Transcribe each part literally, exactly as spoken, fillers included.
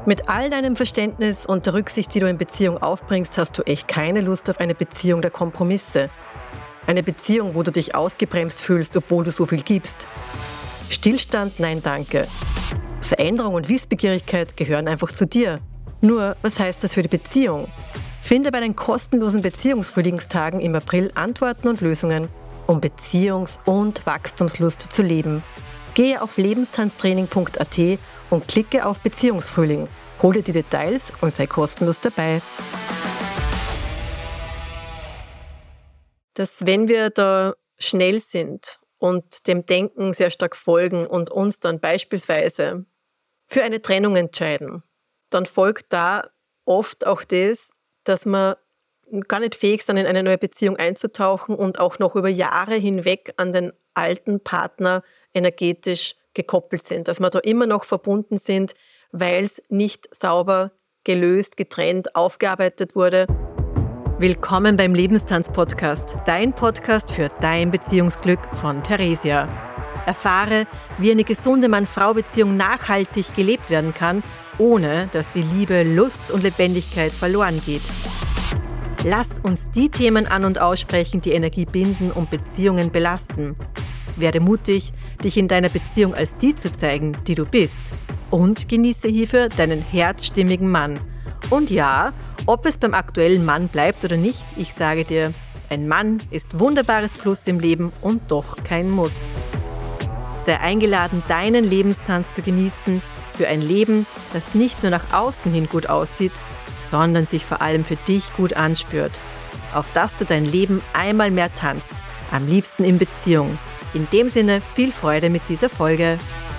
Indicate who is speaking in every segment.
Speaker 1: Mit all deinem Verständnis und der Rücksicht, die du in Beziehung aufbringst, hast du echt keine Lust auf eine Beziehung der Kompromisse. Eine Beziehung, wo du dich ausgebremst fühlst, obwohl du so viel gibst. Stillstand, nein danke. Veränderung und Wissbegierigkeit gehören einfach zu dir. Nur, was heißt das für die Beziehung? Finde bei den kostenlosen Beziehungsfrühlingstagen im April Antworten und Lösungen, um Beziehungs- und Wachstumslust zu leben. Gehe auf lebenstanztraining punkt a t und klicke auf Beziehungsfrühling. Hol dir die Details und sei kostenlos dabei. Dass wenn wir da schnell sind und dem Denken sehr stark folgen und uns dann beispielsweise für eine Trennung entscheiden, dann folgt da oft auch das, dass wir gar nicht fähig sind, in eine neue Beziehung einzutauchen und auch noch über Jahre hinweg an den alten Partner energetisch gekoppelt sind. Dass wir da immer noch verbunden sind, weil es nicht sauber gelöst, getrennt, aufgearbeitet wurde. Willkommen beim Lebenstanz-Podcast, dein Podcast für dein Beziehungsglück von Theresia. Erfahre, wie eine gesunde Mann-Frau-Beziehung nachhaltig gelebt werden kann, ohne dass die Liebe, Lust und Lebendigkeit verloren geht. Lass uns die Themen an- und aussprechen, die Energie binden und Beziehungen belasten. Werde mutig, dich in deiner Beziehung als die zu zeigen, die du bist. Und genieße hierfür deinen herzstimmigen Mann. Und ja, ob es beim aktuellen Mann bleibt oder nicht, ich sage dir, ein Mann ist wunderbares Plus im Leben und doch kein Muss. Sei eingeladen, deinen Lebenstanz zu genießen für ein Leben, das nicht nur nach außen hin gut aussieht, sondern sich vor allem für dich gut anspürt. Auf dass du dein Leben einmal mehr tanzt, am liebsten in Beziehung. In dem Sinne, viel Freude mit dieser Folge.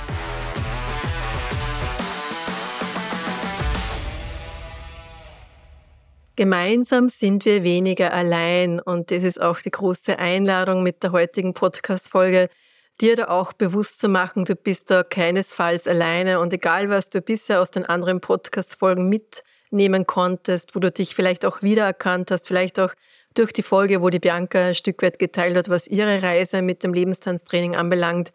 Speaker 1: Gemeinsam sind wir weniger allein und das ist auch die große Einladung mit der heutigen Podcast-Folge, dir da auch bewusst zu machen, du bist da keinesfalls alleine und egal, was du bisher aus den anderen Podcast-Folgen mitnehmen konntest, wo du dich vielleicht auch wiedererkannt hast, vielleicht auch durch die Folge, wo die Bianca ein Stück weit geteilt hat, was ihre Reise mit dem Lebenstanztraining anbelangt,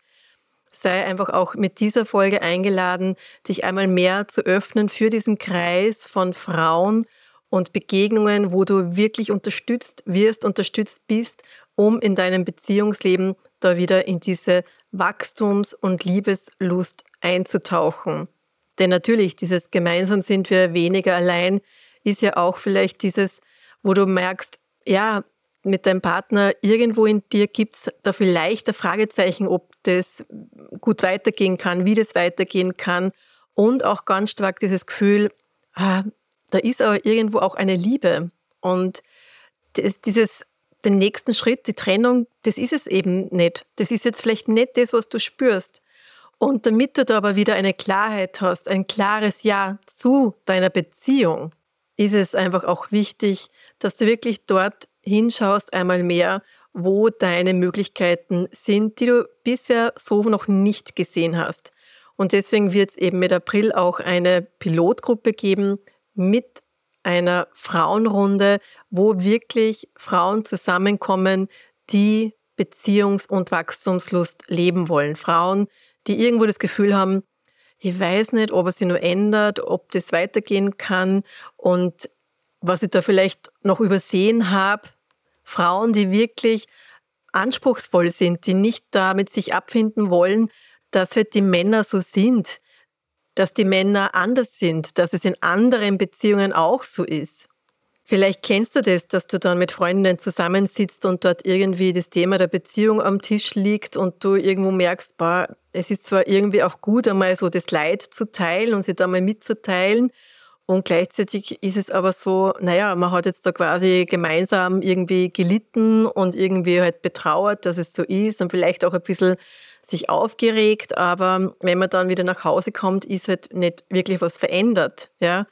Speaker 1: sei einfach auch mit dieser Folge eingeladen, dich einmal mehr zu öffnen für diesen Kreis von Frauen und Begegnungen, wo du wirklich unterstützt wirst, unterstützt bist, um in deinem Beziehungsleben da wieder in diese Wachstums- und Liebeslust einzutauchen. Denn natürlich, dieses gemeinsam sind wir weniger allein, ist ja auch vielleicht dieses, wo du merkst, ja, mit deinem Partner irgendwo in dir gibt es da vielleicht ein Fragezeichen, ob das gut weitergehen kann, wie das weitergehen kann und auch ganz stark dieses Gefühl, ah, da ist aber irgendwo auch eine Liebe und das, dieses, den nächsten Schritt, die Trennung, das ist es eben nicht. Das ist jetzt vielleicht nicht das, was du spürst. Und damit du da aber wieder eine Klarheit hast, ein klares Ja zu deiner Beziehung, ist es einfach auch wichtig, dass du wirklich dort hinschaust einmal mehr, wo deine Möglichkeiten sind, die du bisher so noch nicht gesehen hast. Und deswegen wird es eben mit April auch eine Pilotgruppe geben mit einer Frauenrunde, wo wirklich Frauen zusammenkommen, die Beziehungs- und Wachstumslust leben wollen. Frauen, die irgendwo das Gefühl haben, ich weiß nicht, ob es sich nur ändert, ob das weitergehen kann und was ich da vielleicht noch übersehen habe. Frauen, die wirklich anspruchsvoll sind, die nicht damit sich abfinden wollen, dass halt die Männer so sind, dass die Männer anders sind, dass es in anderen Beziehungen auch so ist. Vielleicht kennst du das, dass du dann mit Freundinnen zusammensitzt und dort irgendwie das Thema der Beziehung am Tisch liegt und du irgendwo merkst, boah, es ist zwar irgendwie auch gut, einmal so das Leid zu teilen und sich da mal mitzuteilen und gleichzeitig ist es aber so, naja, man hat jetzt da quasi gemeinsam irgendwie gelitten und irgendwie halt betrauert, dass es so ist und vielleicht auch ein bisschen sich aufgeregt, aber wenn man dann wieder nach Hause kommt, ist halt nicht wirklich was verändert, ja.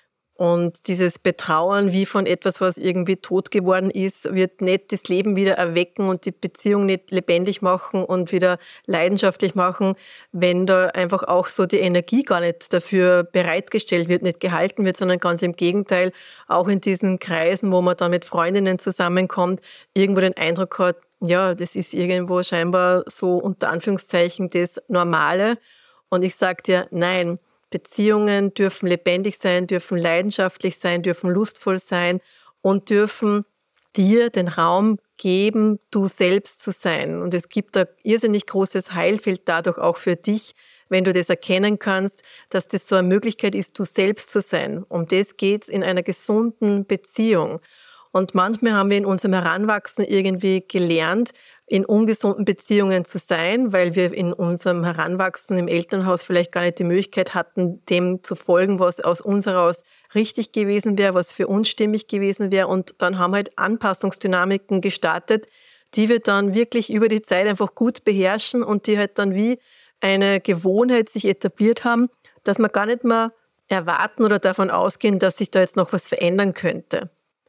Speaker 1: Und dieses Betrauern wie von etwas, was irgendwie tot geworden ist, wird nicht das Leben wieder erwecken und die Beziehung nicht lebendig machen und wieder leidenschaftlich machen, wenn da einfach auch so die Energie gar nicht dafür bereitgestellt wird, nicht gehalten wird, sondern ganz im Gegenteil, auch in diesen Kreisen, wo man dann mit Freundinnen zusammenkommt, irgendwo den Eindruck hat, ja, das ist irgendwo scheinbar so unter Anführungszeichen das Normale. Und ich sage dir, nein, Beziehungen dürfen lebendig sein, dürfen leidenschaftlich sein, dürfen lustvoll sein und dürfen dir den Raum geben, du selbst zu sein. Und es gibt ein irrsinnig großes Heilfeld dadurch auch für dich, wenn du das erkennen kannst, dass das so eine Möglichkeit ist, du selbst zu sein. Um das geht's in einer gesunden Beziehung. Und manchmal haben wir in unserem Heranwachsen irgendwie gelernt, in ungesunden Beziehungen zu sein, weil wir in unserem Heranwachsen im Elternhaus vielleicht gar nicht die Möglichkeit hatten, dem zu folgen, was aus uns heraus richtig gewesen wäre, was für uns stimmig gewesen wäre. Und dann haben halt Anpassungsdynamiken gestartet, die wir dann wirklich über die Zeit einfach gut beherrschen und die halt dann wie eine Gewohnheit sich etabliert haben, dass wir gar nicht mehr erwarten oder davon ausgehen, dass sich da jetzt noch was verändern könnte.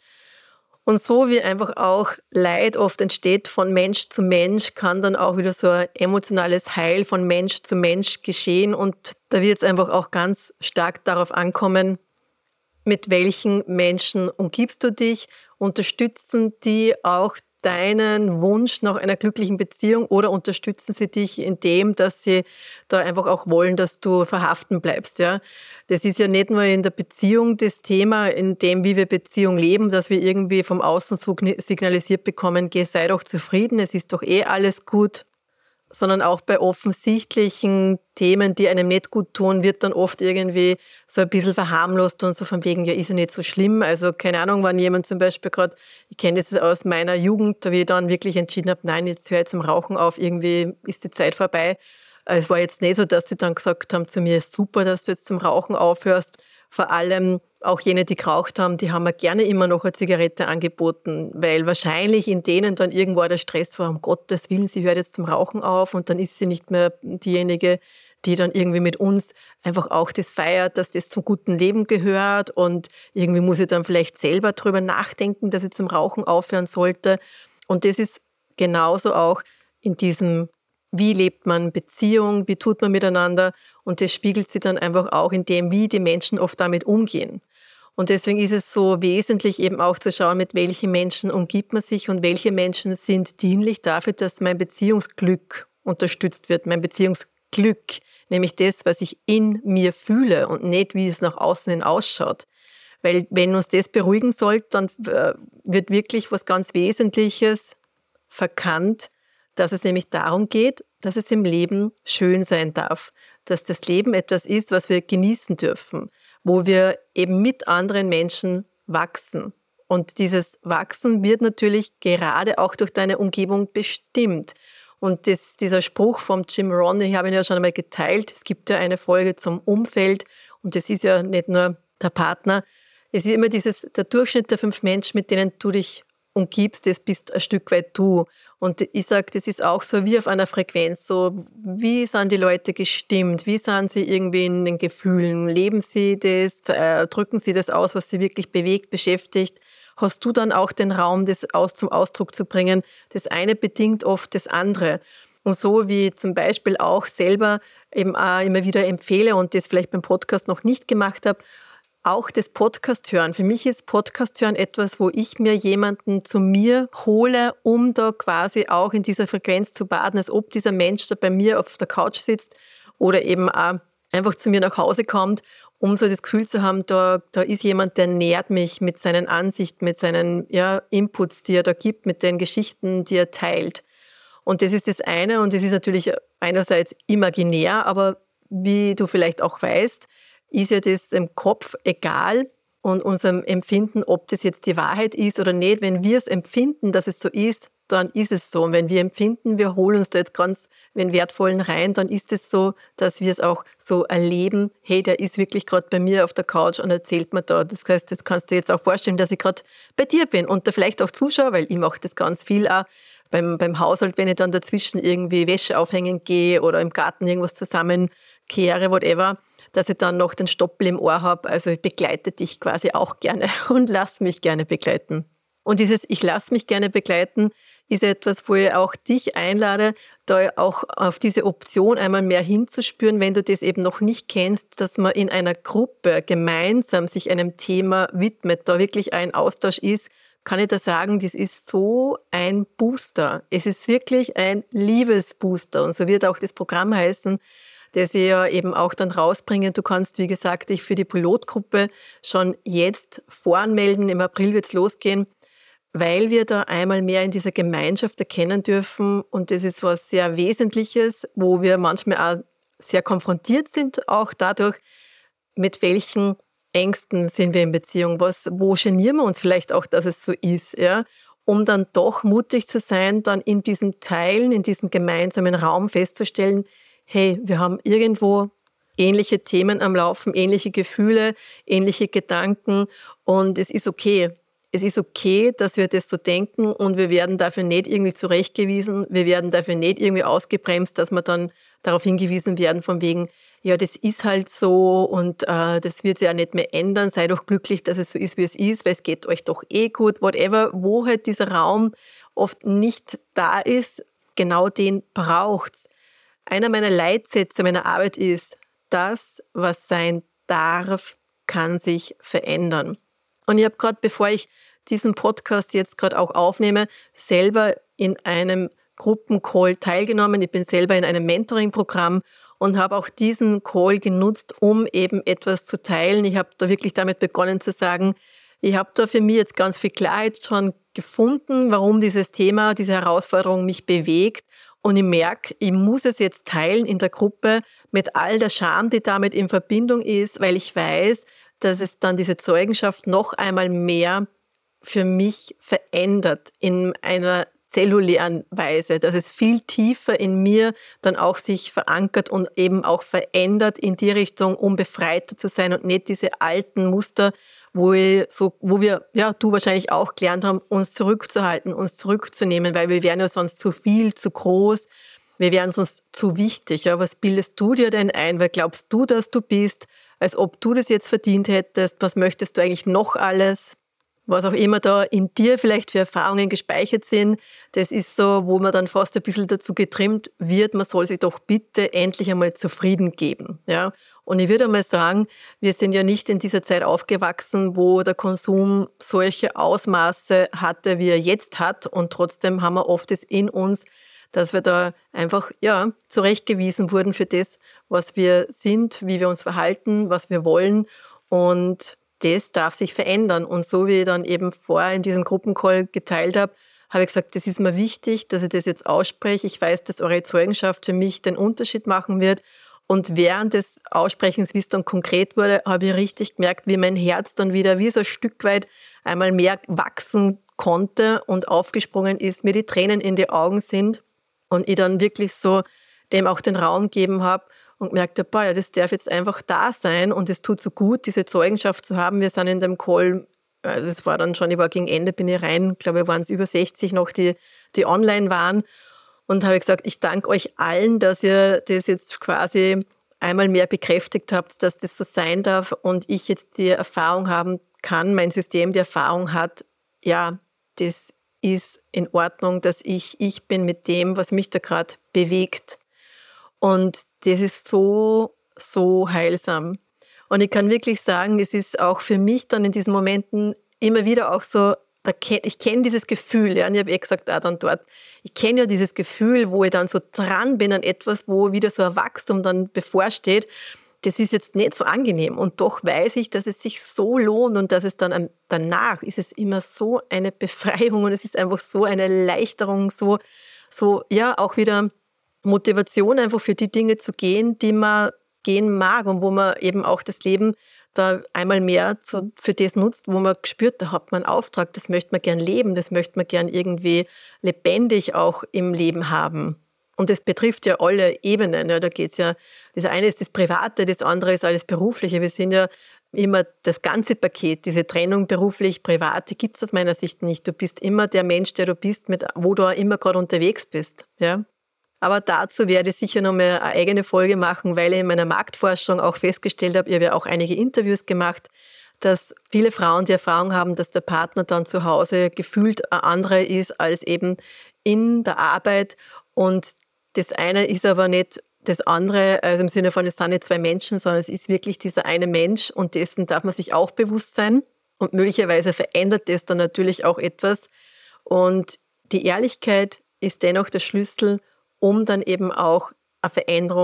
Speaker 1: Und so wie einfach auch Leid oft entsteht von Mensch zu Mensch, kann dann auch wieder so ein emotionales Heil von Mensch zu Mensch geschehen. Und da wird es einfach auch ganz stark darauf ankommen, mit welchen Menschen umgibst du dich, unterstützen die auch deinen Wunsch nach einer glücklichen Beziehung oder unterstützen sie dich in dem, dass sie da einfach auch wollen, dass du verhaften bleibst, ja? Das ist ja nicht nur in der Beziehung das Thema, in dem, wie wir Beziehung leben, dass wir irgendwie vom Außen signalisiert bekommen, geh, sei doch zufrieden, es ist doch eh alles gut, sondern auch bei offensichtlichen Themen, die einem nicht gut tun, wird dann oft irgendwie so ein bisschen verharmlost und so von wegen, ja, ist ja nicht so schlimm. Also keine Ahnung, wenn jemand zum Beispiel gerade, ich kenne das aus meiner Jugend, da wie ich dann wirklich entschieden habe, nein, jetzt höre ich zum Rauchen auf, irgendwie ist die Zeit vorbei. Es war jetzt nicht so, dass sie dann gesagt haben zu mir, super, dass du jetzt zum Rauchen aufhörst. Vor allem auch jene, die geraucht haben, die haben mir gerne immer noch eine Zigarette angeboten, weil wahrscheinlich in denen dann irgendwo der Stress war, um Gottes Willen, sie hört jetzt zum Rauchen auf und dann ist sie nicht mehr diejenige, die dann irgendwie mit uns einfach auch das feiert, dass das zum guten Leben gehört und irgendwie muss ich dann vielleicht selber drüber nachdenken, dass ich zum Rauchen aufhören sollte. Und das ist genauso auch in diesem, wie lebt man Beziehung, wie tut man miteinander und das spiegelt sich dann einfach auch in dem, wie die Menschen oft damit umgehen. Und deswegen ist es so wesentlich eben auch zu schauen, mit welchen Menschen umgibt man sich und welche Menschen sind dienlich dafür, dass mein Beziehungsglück unterstützt wird, mein Beziehungsglück, nämlich das, was ich in mir fühle und nicht, wie es nach außen hin ausschaut. Weil wenn uns das beruhigen soll, dann wird wirklich was ganz Wesentliches verkannt, dass es nämlich darum geht, dass es im Leben schön sein darf, dass das Leben etwas ist, was wir genießen dürfen, wo wir eben mit anderen Menschen wachsen. Und dieses Wachsen wird natürlich gerade auch durch deine Umgebung bestimmt. Und das, dieser Spruch vom Jim Rohn, ich habe ihn ja schon einmal geteilt, es gibt ja eine Folge zum Umfeld und das ist ja nicht nur der Partner, es ist immer dieses, der Durchschnitt der fünf Menschen, mit denen du dich umgibst, das bist ein Stück weit du. Und ich sage, das ist auch so wie auf einer Frequenz, so wie sind die Leute gestimmt, wie sind sie irgendwie in den Gefühlen, leben sie das, äh, drücken sie das aus, was sie wirklich bewegt, beschäftigt, hast du dann auch den Raum, das aus, zum Ausdruck zu bringen. Das eine bedingt oft das andere. Und so wie zum Beispiel auch selber eben auch immer wieder empfehle und das vielleicht beim Podcast noch nicht gemacht habe, auch das Podcast hören. Für mich ist Podcast hören etwas, wo ich mir jemanden zu mir hole, um da quasi auch in dieser Frequenz zu baden, als ob dieser Mensch da bei mir auf der Couch sitzt oder eben auch einfach zu mir nach Hause kommt, um so das Gefühl zu haben, da, da ist jemand, der nährt mich mit seinen Ansichten, mit seinen ja, Inputs, die er da gibt, mit den Geschichten, die er teilt. Und das ist das eine und das ist natürlich einerseits imaginär, aber wie du vielleicht auch weißt, ist ja das im Kopf egal und unserem Empfinden, ob das jetzt die Wahrheit ist oder nicht. Wenn wir es empfinden, dass es so ist, dann ist es so. Und wenn wir empfinden, wir holen uns da jetzt ganz den Wertvollen rein, dann ist es so, dass wir es auch so erleben, hey, der ist wirklich gerade bei mir auf der Couch und erzählt mir da. Das heißt, das kannst du dir jetzt auch vorstellen, dass ich gerade bei dir bin und da vielleicht auch zuschaue, weil ich mache das ganz viel auch beim, beim Haushalt, wenn ich dann dazwischen irgendwie Wäsche aufhängen gehe oder im Garten irgendwas zusammenkehre, whatever, dass ich dann noch den Stoppel im Ohr habe. Also ich begleite dich quasi auch gerne und lass mich gerne begleiten. Und dieses Ich lass mich gerne begleiten ist etwas, wo ich auch dich einlade, da auch auf diese Option einmal mehr hinzuspüren, wenn du das eben noch nicht kennst, dass man in einer Gruppe gemeinsam sich einem Thema widmet, da wirklich ein Austausch ist, kann ich da sagen, das ist so ein Booster. Es ist wirklich ein Liebesbooster und so wird auch das Programm heißen. das ich ja eben auch dann rausbringe. Du kannst, wie gesagt, dich für die Pilotgruppe schon jetzt voranmelden. Im April wird es losgehen, weil wir da einmal mehr in dieser Gemeinschaft erkennen dürfen. Und das ist was sehr Wesentliches, wo wir manchmal auch sehr konfrontiert sind, auch dadurch, mit welchen Ängsten sind wir in Beziehung, was, wo genieren wir uns vielleicht auch, dass es so ist, ja, um dann doch mutig zu sein, dann in diesem Teilen, in diesem gemeinsamen Raum festzustellen, hey, wir haben irgendwo ähnliche Themen am Laufen, ähnliche Gefühle, ähnliche Gedanken und es ist okay. Es ist okay, dass wir das so denken und wir werden dafür nicht irgendwie zurechtgewiesen, wir werden dafür nicht irgendwie ausgebremst, dass wir dann darauf hingewiesen werden von wegen, ja, das ist halt so und äh, das wird sich ja nicht mehr ändern, sei doch glücklich, dass es so ist, wie es ist, weil es geht euch doch eh gut, whatever, wo halt dieser Raum oft nicht da ist, genau den braucht's. Einer meiner Leitsätze meiner Arbeit ist, das, was sein darf, kann sich verändern. Und ich habe gerade, bevor ich diesen Podcast jetzt gerade auch aufnehme, selber in einem Gruppencall teilgenommen. Ich bin selber in einem Mentoring-Programm und habe auch diesen Call genutzt, um eben etwas zu teilen. Ich habe da wirklich damit begonnen zu sagen, ich habe da für mich jetzt ganz viel Klarheit schon gefunden, warum dieses Thema, diese Herausforderung mich bewegt. Und ich merke, ich muss es jetzt teilen in der Gruppe mit all der Scham, die damit in Verbindung ist, weil ich weiß, dass es dann diese Zeugenschaft noch einmal mehr für mich verändert in einer zellulären Weise, dass es viel tiefer in mir dann auch sich verankert und eben auch verändert in die Richtung, um befreiter zu sein und nicht diese alten Muster, wo, ich so, wo wir, ja, du wahrscheinlich auch gelernt haben, uns zurückzuhalten, uns zurückzunehmen, weil wir wären ja sonst zu viel, zu groß, wir wären sonst zu wichtig. Ja. Was bildest du dir denn ein? Weil glaubst du, dass du bist, als ob du das jetzt verdient hättest? Was möchtest du eigentlich noch alles? Was auch immer da in dir vielleicht für Erfahrungen gespeichert sind, das ist so, wo man dann fast ein bisschen dazu getrimmt wird, man soll sich doch bitte endlich einmal zufrieden geben. Ja? Und ich würde einmal sagen, wir sind ja nicht in dieser Zeit aufgewachsen, wo der Konsum solche Ausmaße hatte, wie er jetzt hat. Und trotzdem haben wir oft es in uns, dass wir da einfach ja, zurechtgewiesen wurden für das, was wir sind, wie wir uns verhalten, was wir wollen. Und das darf sich verändern. Und so wie ich dann eben vorher in diesem Gruppencall geteilt habe, habe ich gesagt, das ist mir wichtig, dass ich das jetzt ausspreche. Ich weiß, dass eure Zeugenschaft für mich den Unterschied machen wird. Und während des Aussprechens, wie es dann konkret wurde, habe ich richtig gemerkt, wie mein Herz dann wieder wie so ein Stück weit einmal mehr wachsen konnte und aufgesprungen ist, mir die Tränen in die Augen sind und ich dann wirklich so dem auch den Raum gegeben habe, und gemerkt habe, boah, ja, das darf jetzt einfach da sein und es tut so gut, diese Zeugenschaft zu haben. Wir sind in dem Call, das war dann schon, ich war gegen Ende, bin ich rein, glaube ich, waren es über sechzig noch, die, die online waren und habe gesagt, ich danke euch allen, dass ihr das jetzt quasi einmal mehr bekräftigt habt, dass das so sein darf und ich jetzt die Erfahrung haben kann, mein System die Erfahrung hat, ja, das ist in Ordnung, dass ich ich bin mit dem, was mich da gerade bewegt. Und das ist so, so heilsam. Und ich kann wirklich sagen, es ist auch für mich dann in diesen Momenten immer wieder auch so, ich kenne dieses Gefühl, ja, und ich habe eh gesagt, auch dann dort, ich kenne ja dieses Gefühl, wo ich dann so dran bin an etwas, wo wieder so ein Wachstum dann bevorsteht. Das ist jetzt nicht so angenehm. Und doch weiß ich, dass es sich so lohnt und dass es dann danach ist es immer so eine Befreiung und es ist einfach so eine Erleichterung, so, so ja, auch wieder Motivation einfach für die Dinge zu gehen, die man gehen mag und wo man eben auch das Leben da einmal mehr zu, für das nutzt, wo man gespürt, da hat man einen Auftrag, das möchte man gern leben, das möchte man gern irgendwie lebendig auch im Leben haben. Und das betrifft ja alle Ebenen. Ja, da geht's ja, das eine ist das Private, das andere ist alles Berufliche. Wir sind ja immer das ganze Paket, diese Trennung beruflich, privat, die gibt es aus meiner Sicht nicht. Du bist immer der Mensch, der du bist, mit, wo du auch immer gerade unterwegs bist. Ja? Aber dazu werde ich sicher noch mal eine eigene Folge machen, weil ich in meiner Marktforschung auch festgestellt habe, ich habe ja auch einige Interviews gemacht, dass viele Frauen die Erfahrung haben, dass der Partner dann zu Hause gefühlt ein anderer ist als eben in der Arbeit. Und das eine ist aber nicht das andere, also im Sinne von, es sind nicht zwei Menschen, sondern es ist wirklich dieser eine Mensch und dessen darf man sich auch bewusst sein. Und möglicherweise verändert das dann natürlich auch etwas. Und die Ehrlichkeit ist dennoch der Schlüssel, um dann eben auch eine Veränderung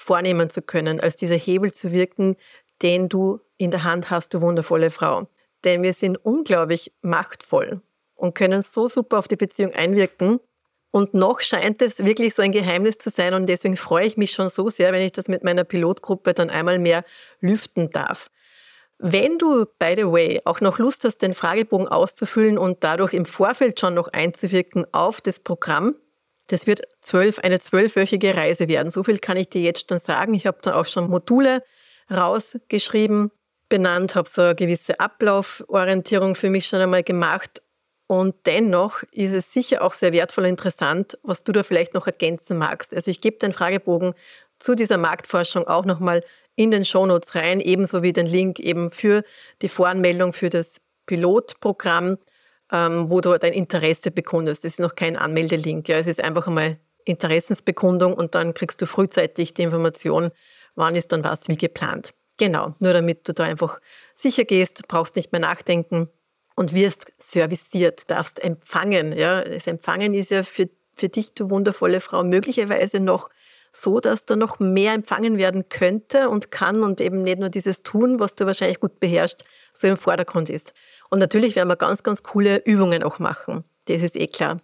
Speaker 1: vornehmen zu können, als dieser Hebel zu wirken, den du in der Hand hast, du wundervolle Frau. Denn wir sind unglaublich machtvoll und können so super auf die Beziehung einwirken. Und noch scheint es wirklich so ein Geheimnis zu sein und deswegen freue ich mich schon so sehr, wenn ich das mit meiner Pilotgruppe dann einmal mehr lüften darf. Wenn du, by the way, auch noch Lust hast, den Fragebogen auszufüllen und dadurch im Vorfeld schon noch einzuwirken auf das Programm, das wird zwölf, eine zwölfwöchige Reise werden. So viel kann ich dir jetzt schon sagen. Ich habe da auch schon Module rausgeschrieben, benannt, habe so eine gewisse Ablauforientierung für mich schon einmal gemacht. Und dennoch ist es sicher auch sehr wertvoll und interessant, was du da vielleicht noch ergänzen magst. Also ich gebe den Fragebogen zu dieser Marktforschung auch nochmal in den Shownotes rein, ebenso wie den Link eben für die Voranmeldung für das Pilotprogramm, ähm, wo du dein Interesse bekundest. Es ist noch kein Anmeldelink, ja, es ist einfach einmal Interessensbekundung und dann kriegst du frühzeitig die Information, wann ist dann was wie geplant. Genau, nur damit du da einfach sicher gehst, brauchst nicht mehr nachdenken und wirst serviciert, darfst empfangen. Ja. Das Empfangen ist ja für, für dich, du wundervolle Frau, möglicherweise noch so, dass da noch mehr empfangen werden könnte und kann und eben nicht nur dieses Tun, was du wahrscheinlich gut beherrschst, so im Vordergrund ist. Und natürlich werden wir ganz, ganz coole Übungen auch machen. Das ist eh klar.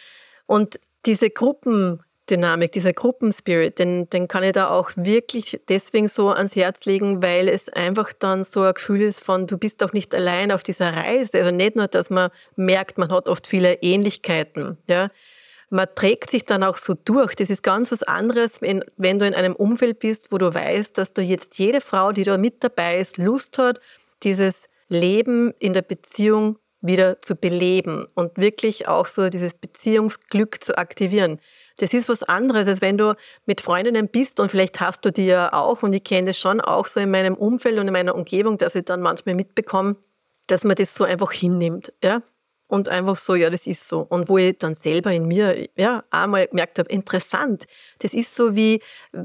Speaker 1: Und diese Gruppendynamik, dieser Gruppenspirit, den, den kann ich da auch wirklich deswegen so ans Herz legen, weil es einfach dann so ein Gefühl ist von, du bist auch nicht allein auf dieser Reise. Also nicht nur, dass man merkt, man hat oft viele Ähnlichkeiten, ja. Man trägt sich dann auch so durch. Das ist ganz was anderes, wenn, wenn du in einem Umfeld bist, wo du weißt, dass du jetzt jede Frau, die da mit dabei ist, Lust hat, dieses Leben in der Beziehung wieder zu beleben und wirklich auch so dieses Beziehungsglück zu aktivieren. Das ist was anderes, als wenn du mit Freundinnen bist und vielleicht hast du die ja auch und ich kenne das schon auch so in meinem Umfeld und in meiner Umgebung, dass ich dann manchmal mitbekomme, dass man das so einfach hinnimmt, ja. Und einfach so, ja, das ist so. Und wo ich dann selber in mir ja einmal gemerkt habe, interessant, das ist so wie,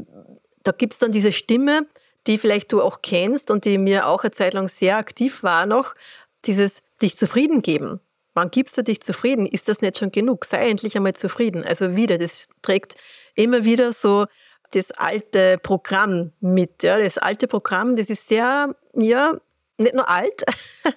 Speaker 1: da gibt es dann diese Stimme, die vielleicht du auch kennst und die mir auch eine Zeit lang sehr aktiv war noch, dieses dich zufrieden geben. Wann gibst du dich zufrieden? Ist das nicht schon genug? Sei endlich einmal zufrieden. Also wieder, das trägt immer wieder so das alte Programm mit. Ja. Das alte Programm, das ist sehr, ja, nicht nur alt,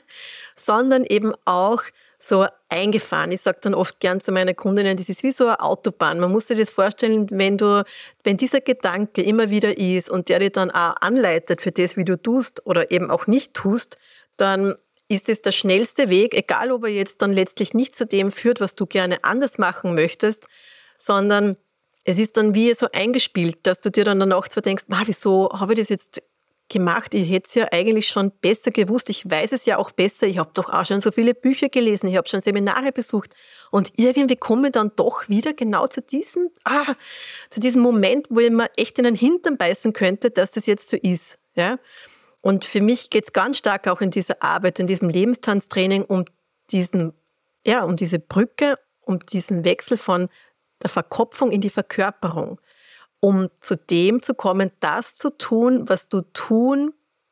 Speaker 1: sondern eben auch so eingefahren. Ich sage dann oft gern zu meinen Kundinnen, das ist wie so eine Autobahn. Man muss sich das vorstellen, wenn du, wenn dieser Gedanke immer wieder ist und der dich dann auch anleitet für das, wie du tust oder eben auch nicht tust, dann ist es der schnellste Weg, egal ob er jetzt dann letztlich nicht zu dem führt, was du gerne anders machen möchtest, sondern es ist dann wie so eingespielt, dass du dir dann danach zwar denkst, ah, wieso habe ich das jetzt gemacht? Ich hätte es ja eigentlich schon besser gewusst. Ich weiß es ja auch besser. Ich habe doch auch schon so viele Bücher gelesen. Ich habe schon Seminare besucht. Und irgendwie komme ich dann doch wieder genau zu diesem, ah, zu diesem Moment, wo ich mir echt in den Hintern beißen könnte, dass das jetzt so ist. Ja? Und für mich geht es ganz stark auch in dieser Arbeit, in diesem Lebenstanztraining um diesen, ja, um diese Brücke, um diesen Wechsel von der Verkopfung in die Verkörperung. Um zu dem zu kommen, das zu tun, was du tun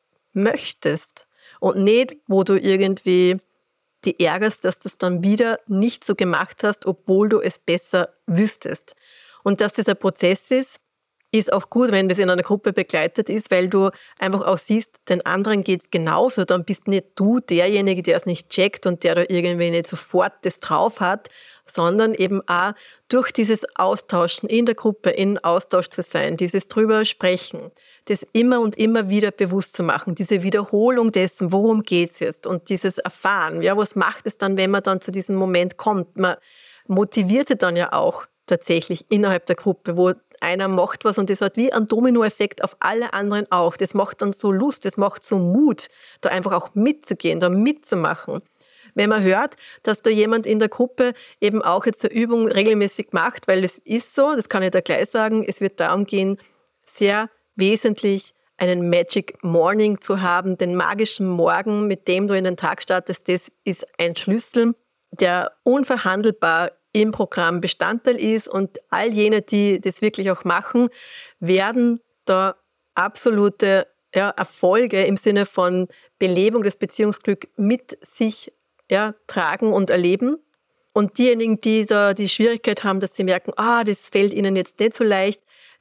Speaker 1: möchtest. Und nicht, wo du irgendwie dich ärgerst, dass du es dann wieder nicht so gemacht hast, obwohl du es besser wüsstest. Und dass das ein Prozess ist, ist auch gut, wenn das in einer Gruppe begleitet ist, weil du einfach auch siehst, den anderen geht es genauso. Dann bist nicht du derjenige, der es nicht checkt und der da irgendwie nicht sofort das drauf hat, sondern eben auch durch dieses Austauschen in der Gruppe, in Austausch zu sein, dieses drüber sprechen, das immer und immer wieder bewusst zu machen, diese Wiederholung dessen, worum geht's jetzt und dieses Erfahren, ja, was macht es dann, wenn man dann zu diesem Moment kommt? Man motiviert sich dann ja auch tatsächlich innerhalb der Gruppe, wo einer macht was und das hat wie ein Dominoeffekt auf alle anderen auch. Das macht dann so Lust, das macht so Mut, da einfach auch mitzugehen, da mitzumachen. Wenn man hört, dass da jemand in der Gruppe eben auch jetzt eine Übung regelmäßig macht, weil es ist so, das kann ich da gleich sagen, es wird darum gehen, sehr wesentlich einen Magic Morning zu haben, den magischen Morgen, mit dem du in den Tag startest, das ist ein Schlüssel, der unverhandelbar im Programm Bestandteil ist und all jene, die das wirklich auch machen, werden da absolute ja, Erfolge im Sinne von Belebung des Beziehungsglücks mit sich ja, tragen und erleben. Und diejenigen, die da die Schwierigkeit haben, dass sie merken, ah, das fällt ihnen jetzt nicht so leicht,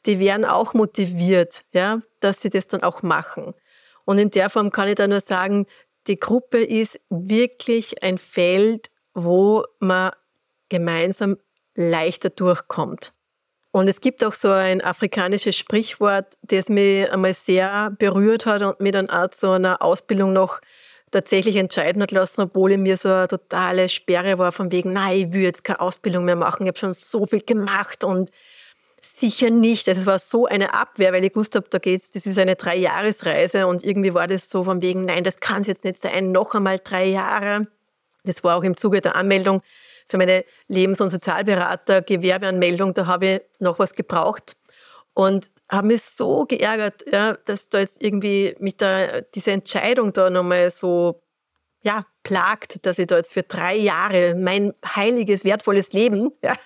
Speaker 1: die werden auch motiviert, ja, dass sie das dann auch machen. Und in der Form kann ich da nur sagen, die Gruppe ist wirklich ein Feld, wo man gemeinsam leichter durchkommt. Und es gibt auch so ein afrikanisches Sprichwort, das mich einmal sehr berührt hat und mich dann auch zu einer Ausbildung noch tatsächlich entscheiden hat lassen, obwohl ich mir so eine totale Sperre war, von wegen, nein, ich will jetzt keine Ausbildung mehr machen, ich habe schon so viel gemacht und sicher nicht. Also es war so eine Abwehr, weil ich gewusst habe, da geht's, das ist eine Drei-Jahres-Reise und irgendwie war das so von wegen, nein, das kann es jetzt nicht sein, noch einmal drei Jahre. Das war auch im Zuge der Anmeldung für meine Lebens- und Sozialberater-Gewerbeanmeldung, da habe ich noch was gebraucht und habe mich so geärgert, ja, dass da jetzt irgendwie mich da diese Entscheidung da nochmal so ja, plagt, dass ich da jetzt für drei Jahre mein heiliges, wertvolles Leben, ja,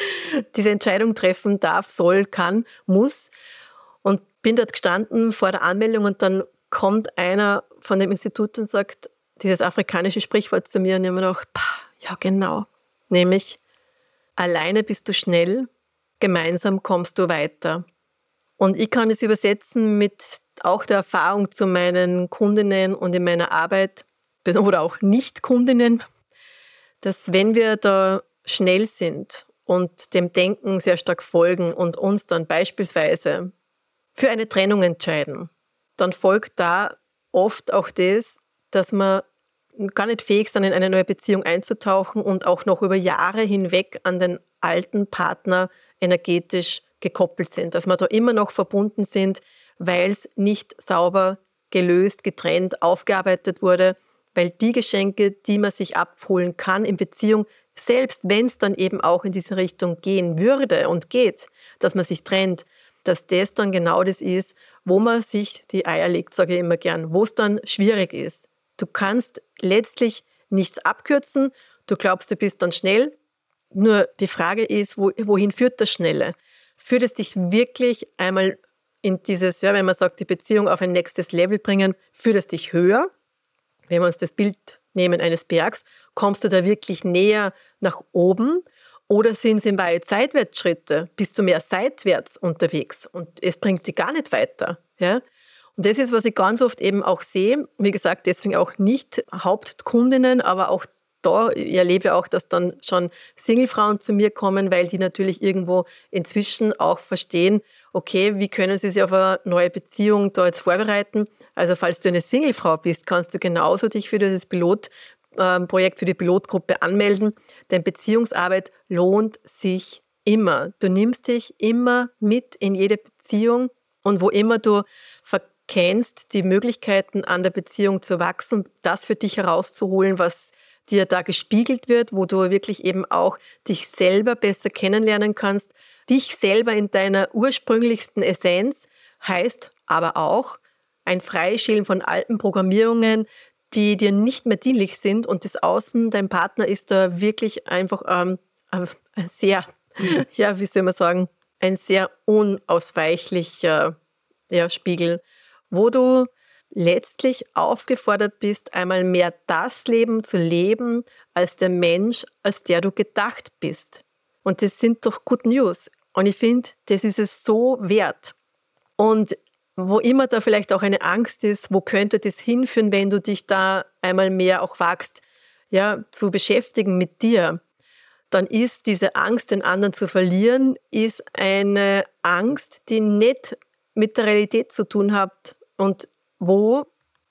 Speaker 1: diese Entscheidung treffen darf, soll, kann, muss. Und bin dort gestanden vor der Anmeldung und dann kommt einer von dem Institut und sagt dieses afrikanische Sprichwort zu mir und ich habe mir gedacht, ja genau, nämlich alleine bist du schnell, gemeinsam kommst du weiter. Und ich kann es übersetzen mit auch der Erfahrung zu meinen Kundinnen und in meiner Arbeit oder auch Nicht-Kundinnen, dass wenn wir da schnell sind und dem Denken sehr stark folgen und uns dann beispielsweise für eine Trennung entscheiden, dann folgt da oft auch das, dass wir gar nicht fähig sind, in eine neue Beziehung einzutauchen und auch noch über Jahre hinweg an den alten Partner energetisch gekoppelt sind, dass wir da immer noch verbunden sind, weil es nicht sauber gelöst, getrennt, aufgearbeitet wurde, weil die Geschenke, die man sich abholen kann in Beziehung, selbst wenn es dann eben auch in diese Richtung gehen würde und geht, dass man sich trennt, dass das dann genau das ist, wo man sich die Eier legt, sage ich immer gern, wo es dann schwierig ist. Du kannst letztlich nichts abkürzen, du glaubst, du bist dann schnell, nur die Frage ist, wo, wohin führt das Schnelle? Führt es dich wirklich einmal in dieses, ja, wenn man sagt, die Beziehung auf ein nächstes Level bringen, führt es dich höher? Wenn wir uns das Bild nehmen eines Bergs, kommst du da wirklich näher nach oben oder sind es in Wahrheit Seitwärtsschritte? Bist du mehr seitwärts unterwegs und es bringt dich gar nicht weiter? Ja? Und das ist, was ich ganz oft eben auch sehe. Wie gesagt, deswegen auch nicht Hauptkundinnen, aber auch da, ich erlebe auch, dass dann schon Singlefrauen zu mir kommen, weil die natürlich irgendwo inzwischen auch verstehen, okay, wie können sie sich auf eine neue Beziehung da jetzt vorbereiten? Also falls du eine Singlefrau bist, kannst du genauso dich für dieses Pilotprojekt, für die Pilotgruppe anmelden, denn Beziehungsarbeit lohnt sich immer. Du nimmst dich immer mit in jede Beziehung und wo immer du verkennst, die Möglichkeiten an der Beziehung zu wachsen, das für dich herauszuholen, was dir da gespiegelt wird, wo du wirklich eben auch dich selber besser kennenlernen kannst. Dich selber in deiner ursprünglichsten Essenz heißt aber auch ein Freischälen von alten Programmierungen, die dir nicht mehr dienlich sind und das Außen, dein Partner ist da wirklich einfach ähm, ein sehr, mhm. ja, wie soll man sagen, ein sehr unausweichlicher ja, Spiegel, wo du letztlich aufgefordert bist, einmal mehr das Leben zu leben, als der Mensch, als der du gedacht bist. Und das sind doch Good News. Und ich finde, das ist es so wert. Und wo immer da vielleicht auch eine Angst ist, wo könnte das hinführen, wenn du dich da einmal mehr auch wagst, ja, zu beschäftigen mit dir, dann ist diese Angst, den anderen zu verlieren, ist eine Angst, die nicht mit der Realität zu tun hat und wo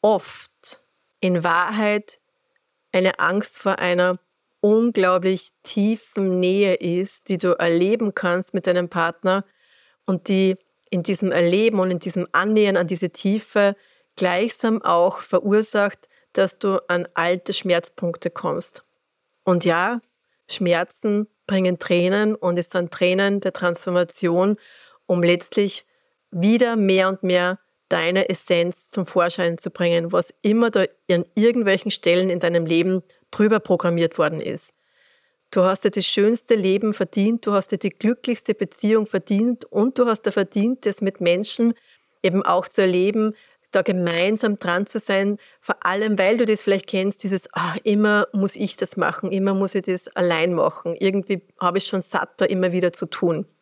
Speaker 1: oft in Wahrheit eine Angst vor einer unglaublich tiefen Nähe ist, die du erleben kannst mit deinem Partner und die in diesem Erleben und in diesem Annähern an diese Tiefe gleichsam auch verursacht, dass du an alte Schmerzpunkte kommst. Und ja, Schmerzen bringen Tränen und es sind Tränen der Transformation, um letztlich wieder mehr und mehr deine Essenz zum Vorschein zu bringen, was immer da an irgendwelchen Stellen in deinem Leben drüber programmiert worden ist. Du hast dir das schönste Leben verdient, du hast dir die glücklichste Beziehung verdient und du hast dir verdient, das mit Menschen eben auch zu erleben, da gemeinsam dran zu sein, vor allem, weil du das vielleicht kennst, dieses, ah, immer muss ich das machen, immer muss ich das allein machen, irgendwie habe ich schon satt, da immer wieder zu tun.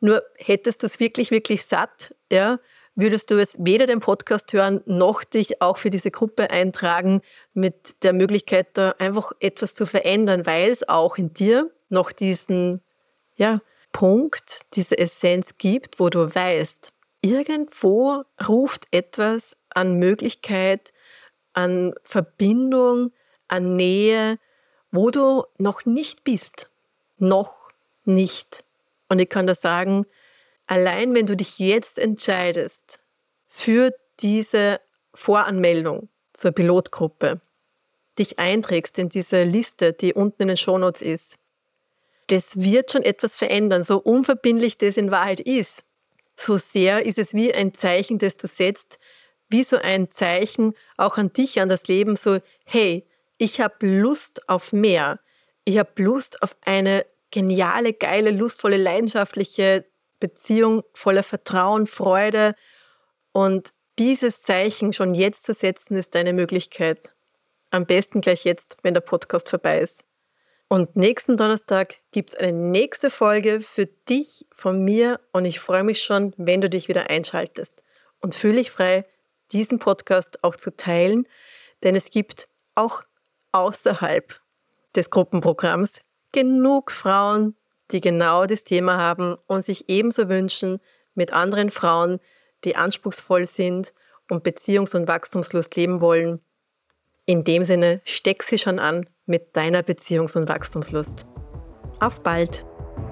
Speaker 1: Nur hättest du es wirklich, wirklich satt, ja, würdest du jetzt weder den Podcast hören, noch dich auch für diese Gruppe eintragen, mit der Möglichkeit, da einfach etwas zu verändern, weil es auch in dir noch diesen ja, Punkt, diese Essenz gibt, wo du weißt, irgendwo ruft etwas an Möglichkeit, an Verbindung, an Nähe, wo du noch nicht bist. Noch nicht. Und ich kann da sagen, allein wenn du dich jetzt entscheidest für diese Voranmeldung zur Pilotgruppe, dich einträgst in diese Liste, die unten in den Shownotes ist, das wird schon etwas verändern. So unverbindlich das in Wahrheit ist, so sehr ist es wie ein Zeichen, das du setzt, wie so ein Zeichen auch an dich, an das Leben, so hey, ich habe Lust auf mehr. Ich habe Lust auf eine geniale, geile, lustvolle, leidenschaftliche Beziehung voller Vertrauen, Freude. Und dieses Zeichen schon jetzt zu setzen, ist deine Möglichkeit. Am besten gleich jetzt, wenn der Podcast vorbei ist. Und nächsten Donnerstag gibt es eine nächste Folge für dich von mir und ich freue mich schon, wenn du dich wieder einschaltest. Und fühle dich frei, diesen Podcast auch zu teilen, denn es gibt auch außerhalb des Gruppenprogramms genug Frauen, die genau das Thema haben und sich ebenso wünschen, mit anderen Frauen, die anspruchsvoll sind und beziehungs- und wachstumslust leben wollen. In dem Sinne, steck sie schon an mit deiner Beziehungs- und Wachstumslust. Auf bald!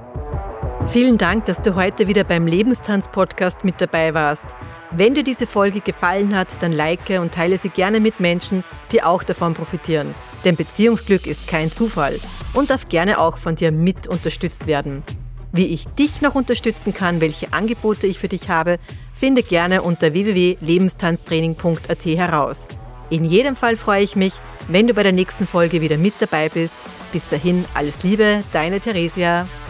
Speaker 1: Vielen Dank, dass du heute wieder beim Lebenstanz-Podcast mit dabei warst. Wenn dir diese Folge gefallen hat, dann like und teile sie gerne mit Menschen, die auch davon profitieren. Denn Beziehungsglück ist kein Zufall und darf gerne auch von dir mit unterstützt werden. Wie ich dich noch unterstützen kann, welche Angebote ich für dich habe, finde gerne unter w w w punkt lebenstanztraining punkt a t heraus. In jedem Fall freue ich mich, wenn du bei der nächsten Folge wieder mit dabei bist. Bis dahin, alles Liebe, deine Theresia.